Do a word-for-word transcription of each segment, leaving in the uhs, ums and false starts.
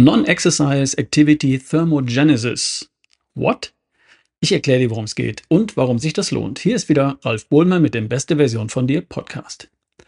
Non-Exercise Activity Thermogenesis. What? Ich erkläre dir, worum es geht und warum sich das lohnt. Hier ist wieder Ralf Bohlmann mit dem Beste Version von dir Podcast.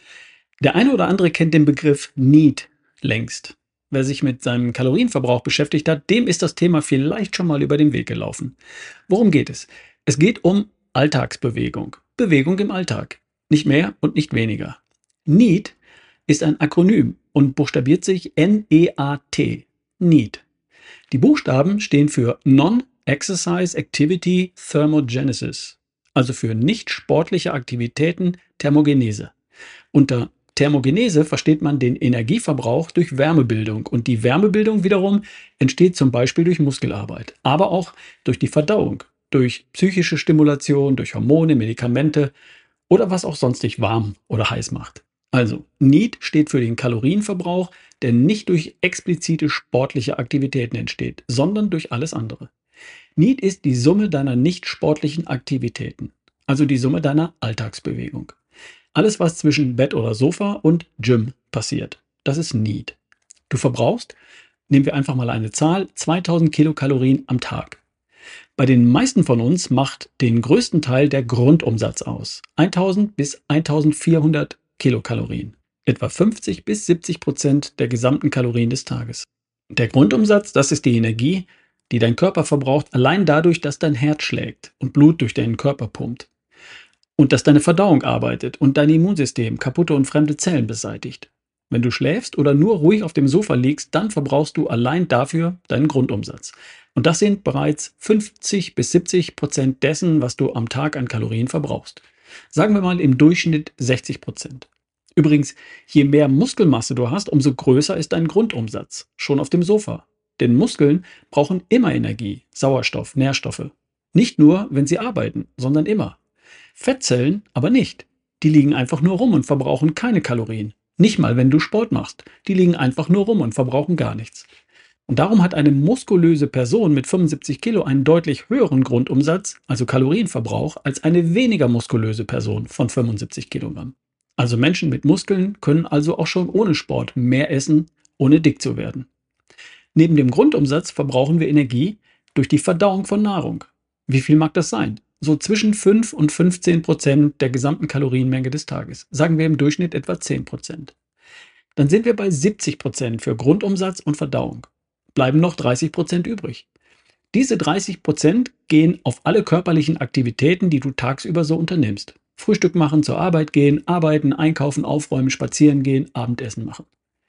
Der eine oder andere kennt den Begriff Need längst. Wer sich mit seinem Kalorienverbrauch beschäftigt hat, dem ist das Thema vielleicht schon mal über den Weg gelaufen. Worum geht es? Es geht um Alltagsbewegung. Bewegung im Alltag. Nicht mehr und nicht weniger. Need ist ein Akronym und buchstabiert sich N E A T. Need. Die Buchstaben stehen für Non-Exercise Activity Thermogenesis, also für nicht sportliche Aktivitäten Thermogenese. Unter Thermogenese versteht man den Energieverbrauch durch Wärmebildung und die Wärmebildung wiederum entsteht zum Beispiel durch Muskelarbeit, aber auch durch die Verdauung, durch psychische Stimulation, durch Hormone, Medikamente oder was auch sonst dich warm oder heiß macht. Also, Need steht für den Kalorienverbrauch, der nicht durch explizite sportliche Aktivitäten entsteht, sondern durch alles andere. Need ist die Summe deiner nicht sportlichen Aktivitäten, also die Summe deiner Alltagsbewegung. Alles, was zwischen Bett oder Sofa und Gym passiert, das ist Need. Du verbrauchst, nehmen wir einfach mal eine Zahl, zweitausend Kilokalorien am Tag. Bei den meisten von uns macht den größten Teil der Grundumsatz aus, eintausend bis eintausendvierhundert Kilokalorien, etwa fünfzig bis siebzig Prozent der gesamten Kalorien des Tages. Der Grundumsatz, das ist die Energie, die dein Körper verbraucht, allein dadurch, dass dein Herz schlägt und Blut durch deinen Körper pumpt. Und dass deine Verdauung arbeitet und dein Immunsystem kaputte und fremde Zellen beseitigt. Wenn du schläfst oder nur ruhig auf dem Sofa liegst, dann verbrauchst du allein dafür deinen Grundumsatz. Und das sind bereits fünfzig bis siebzig Prozent dessen, was du am Tag an Kalorien verbrauchst. Sagen wir mal im Durchschnitt sechzig Prozent. Übrigens, je mehr Muskelmasse du hast, umso größer ist dein Grundumsatz, schon auf dem Sofa. Denn Muskeln brauchen immer Energie, Sauerstoff, Nährstoffe. Nicht nur, wenn sie arbeiten, sondern immer. Fettzellen aber nicht. Die liegen einfach nur rum und verbrauchen keine Kalorien. Nicht mal, wenn du Sport machst. Die liegen einfach nur rum und verbrauchen gar nichts. Und darum hat eine muskulöse Person mit fünfundsiebzig Kilo einen deutlich höheren Grundumsatz, also Kalorienverbrauch, als eine weniger muskulöse Person von fünfundsiebzig Kilogramm. Also Menschen mit Muskeln können also auch schon ohne Sport mehr essen, ohne dick zu werden. Neben dem Grundumsatz verbrauchen wir Energie durch die Verdauung von Nahrung. Wie viel mag das sein? So zwischen fünf und fünfzehn Prozent der gesamten Kalorienmenge des Tages. Sagen wir im Durchschnitt etwa zehn Prozent. Dann sind wir bei siebzig Prozent für Grundumsatz und Verdauung. Bleiben noch dreißig Prozent übrig. Diese dreißig Prozent gehen auf alle körperlichen Aktivitäten, die du tagsüber so unternimmst. Frühstück machen, zur Arbeit gehen, arbeiten, einkaufen, aufräumen, spazieren gehen, Abendessen machen.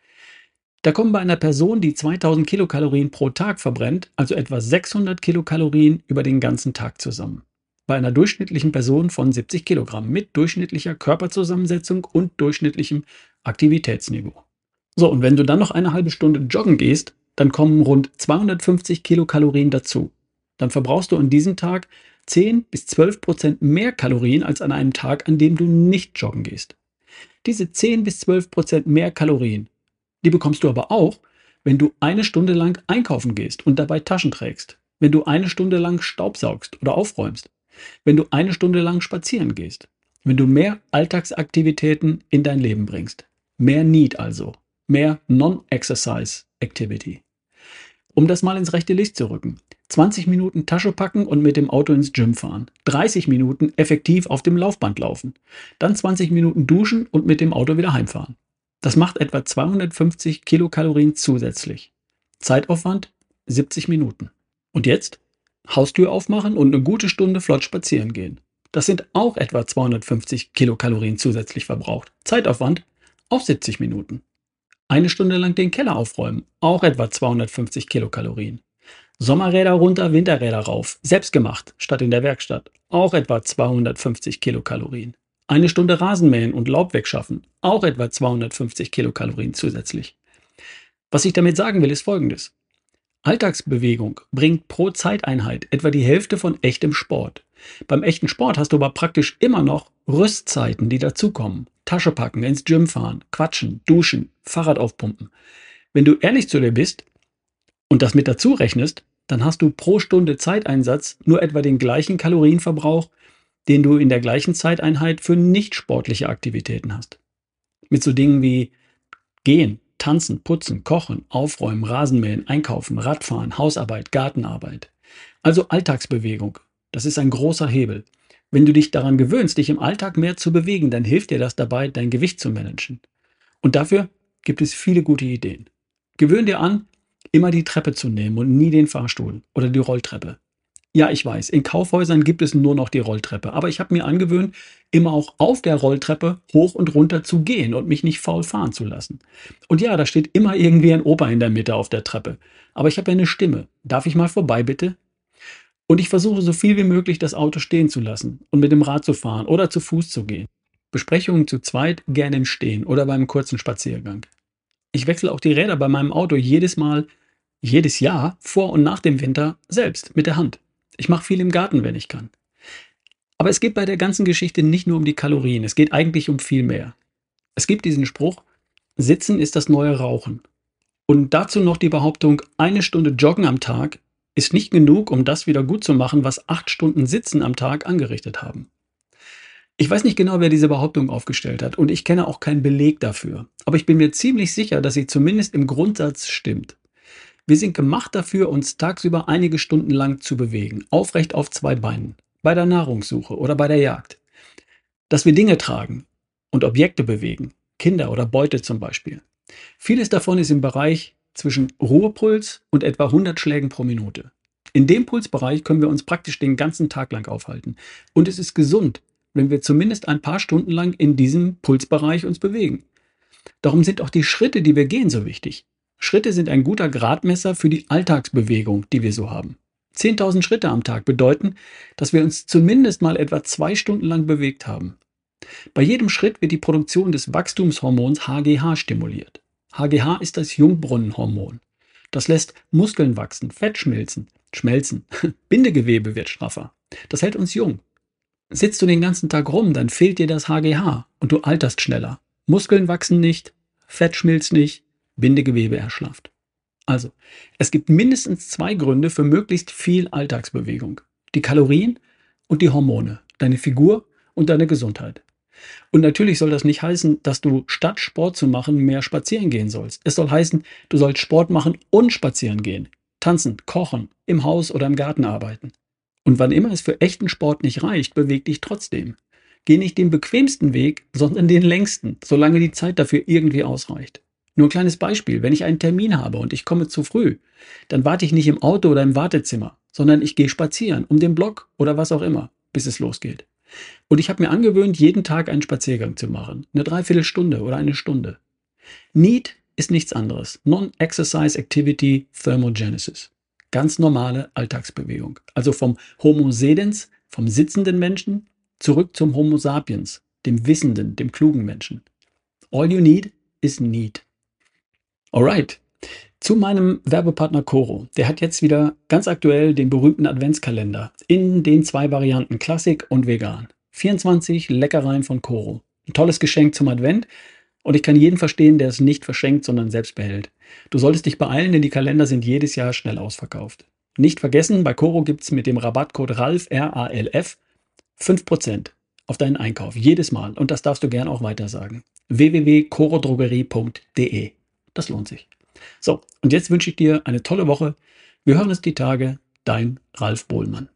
Da kommen bei einer Person, die zweitausend Kilokalorien pro Tag verbrennt, also etwa sechshundert Kilokalorien über den ganzen Tag zusammen. Bei einer durchschnittlichen Person von siebzig Kilogramm mit durchschnittlicher Körperzusammensetzung und durchschnittlichem Aktivitätsniveau. So, und wenn du dann noch eine halbe Stunde joggen gehst, dann kommen rund zweihundertfünfzig Kilokalorien dazu. Dann verbrauchst du an diesem Tag zehn bis zwölf Prozent mehr Kalorien als an einem Tag, an dem du nicht joggen gehst. Diese zehn bis zwölf Prozent mehr Kalorien, die bekommst du aber auch, wenn du eine Stunde lang einkaufen gehst und dabei Taschen trägst, wenn du eine Stunde lang staubsaugst oder aufräumst, wenn du eine Stunde lang spazieren gehst, wenn du mehr Alltagsaktivitäten in dein Leben bringst. Mehr Need also, mehr Non-Exercise Activity. Um das mal ins rechte Licht zu rücken. zwanzig Minuten Tasche packen und mit dem Auto ins Gym fahren. dreißig Minuten effektiv auf dem Laufband laufen. Dann zwanzig Minuten duschen und mit dem Auto wieder heimfahren. Das macht etwa zweihundertfünfzig Kilokalorien zusätzlich. Zeitaufwand siebzig Minuten. Und jetzt? Haustür aufmachen und eine gute Stunde flott spazieren gehen. Das sind auch etwa zweihundertfünfzig Kilokalorien zusätzlich verbraucht. Zeitaufwand auch siebzig Minuten. Eine Stunde lang den Keller aufräumen, auch etwa zweihundertfünfzig Kilokalorien. Sommerräder runter, Winterräder rauf, selbstgemacht, statt in der Werkstatt, auch etwa zweihundertfünfzig Kilokalorien. Eine Stunde Rasenmähen und Laub wegschaffen, auch etwa zweihundertfünfzig Kilokalorien zusätzlich. Was ich damit sagen will, ist Folgendes. Alltagsbewegung bringt pro Zeiteinheit etwa die Hälfte von echtem Sport. Beim echten Sport hast du aber praktisch immer noch Rüstzeiten, die dazukommen. Tasche packen, ins Gym fahren, quatschen, duschen, Fahrrad aufpumpen. Wenn du ehrlich zu dir bist und das mit dazu rechnest, dann hast du pro Stunde Zeiteinsatz nur etwa den gleichen Kalorienverbrauch, den du in der gleichen Zeiteinheit für nicht sportliche Aktivitäten hast. Mit so Dingen wie Gehen, Tanzen, putzen, kochen, aufräumen, Rasenmähen, einkaufen, Radfahren, Hausarbeit, Gartenarbeit. Also Alltagsbewegung. Das ist ein großer Hebel. Wenn du dich daran gewöhnst, dich im Alltag mehr zu bewegen, dann hilft dir das dabei, dein Gewicht zu managen. Und dafür gibt es viele gute Ideen. Gewöhn dir an, immer die Treppe zu nehmen und nie den Fahrstuhl oder die Rolltreppe. Ja, ich weiß, in Kaufhäusern gibt es nur noch die Rolltreppe, aber ich habe mir angewöhnt, immer auch auf der Rolltreppe hoch und runter zu gehen und mich nicht faul fahren zu lassen. Und ja, da steht immer irgendwie ein Opa in der Mitte auf der Treppe. Aber ich habe ja eine Stimme. Darf ich mal vorbei, bitte? Und ich versuche so viel wie möglich das Auto stehen zu lassen und mit dem Rad zu fahren oder zu Fuß zu gehen. Besprechungen zu zweit gerne im Stehen oder beim kurzen Spaziergang. Ich wechsle auch die Räder bei meinem Auto jedes Mal, jedes Jahr, vor und nach dem Winter selbst mit der Hand. Ich mache viel im Garten, wenn ich kann. Aber es geht bei der ganzen Geschichte nicht nur um die Kalorien, es geht eigentlich um viel mehr. Es gibt diesen Spruch, Sitzen ist das neue Rauchen. Und dazu noch die Behauptung, eine Stunde Joggen am Tag ist nicht genug, um das wieder gut zu machen, was acht Stunden Sitzen am Tag angerichtet haben. Ich weiß nicht genau, wer diese Behauptung aufgestellt hat und ich kenne auch keinen Beleg dafür. Aber ich bin mir ziemlich sicher, dass sie zumindest im Grundsatz stimmt. Wir sind gemacht dafür, uns tagsüber einige Stunden lang zu bewegen, aufrecht auf zwei Beinen, bei der Nahrungssuche oder bei der Jagd. Dass wir Dinge tragen und Objekte bewegen, Kinder oder Beute zum Beispiel. Vieles davon ist im Bereich zwischen Ruhepuls und etwa hundert Schlägen pro Minute. In dem Pulsbereich können wir uns praktisch den ganzen Tag lang aufhalten. Und es ist gesund, wenn wir zumindest ein paar Stunden lang in diesem Pulsbereich uns bewegen. Darum sind auch die Schritte, die wir gehen, so wichtig. Schritte sind ein guter Gradmesser für die Alltagsbewegung, die wir so haben. zehntausend Schritte am Tag bedeuten, dass wir uns zumindest mal etwa zwei Stunden lang bewegt haben. Bei jedem Schritt wird die Produktion des Wachstumshormons H G H stimuliert. H G H ist das Jungbrunnenhormon. Das lässt Muskeln wachsen, Fett schmilzen, schmelzen, Bindegewebe wird straffer. Das hält uns jung. Sitzt du den ganzen Tag rum, dann fehlt dir das H G H und du alterst schneller. Muskeln wachsen nicht, Fett schmilzt nicht, Bindegewebe erschlafft. Also, es gibt mindestens zwei Gründe für möglichst viel Alltagsbewegung. Die Kalorien und die Hormone, deine Figur und deine Gesundheit. Und natürlich soll das nicht heißen, dass du statt Sport zu machen mehr spazieren gehen sollst. Es soll heißen, du sollst Sport machen und spazieren gehen. Tanzen, kochen, im Haus oder im Garten arbeiten. Und wann immer es für echten Sport nicht reicht, beweg dich trotzdem. Geh nicht den bequemsten Weg, sondern den längsten, solange die Zeit dafür irgendwie ausreicht. Nur ein kleines Beispiel, wenn ich einen Termin habe und ich komme zu früh, dann warte ich nicht im Auto oder im Wartezimmer, sondern ich gehe spazieren, um den Block oder was auch immer, bis es losgeht. Und ich habe mir angewöhnt, jeden Tag einen Spaziergang zu machen, eine Dreiviertelstunde oder eine Stunde. N E A T ist nichts anderes, Non-Exercise Activity Thermogenesis. Ganz normale Alltagsbewegung. Also vom Homo sedens, vom sitzenden Menschen, zurück zum Homo sapiens, dem wissenden, dem klugen Menschen. All you need is need. Alright, zu meinem Werbepartner Coro. Der hat jetzt wieder ganz aktuell den berühmten Adventskalender in den zwei Varianten, Klassik und Vegan. vierundzwanzig Leckereien von Coro. Ein tolles Geschenk zum Advent und ich kann jeden verstehen, der es nicht verschenkt, sondern selbst behält. Du solltest dich beeilen, denn die Kalender sind jedes Jahr schnell ausverkauft. Nicht vergessen, bei Coro gibt es mit dem Rabattcode RALF, R A L F, fünf Prozent auf deinen Einkauf, jedes Mal. Und das darfst du gern auch weitersagen. w w w punkt corodrogerie punkt de. Das lohnt sich. So, und jetzt wünsche ich dir eine tolle Woche. Wir hören uns die Tage. Dein Ralf Bohlmann.